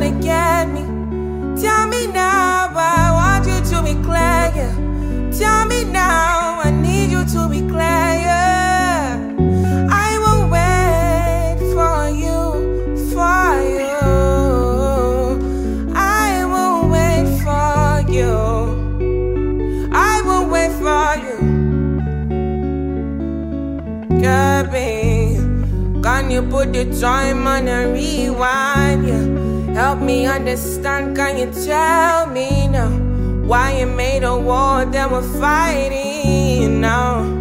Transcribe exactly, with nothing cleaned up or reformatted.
to get me. Tell me now, I want you to be clear, yeah. Tell me now, I need you to be clear, yeah. I will wait for you, for you. I will wait for you. I will wait for you. Kirby, can you put the time on a rewind, yeah? Help me understand, can you tell me now why you made a war that we're fighting now?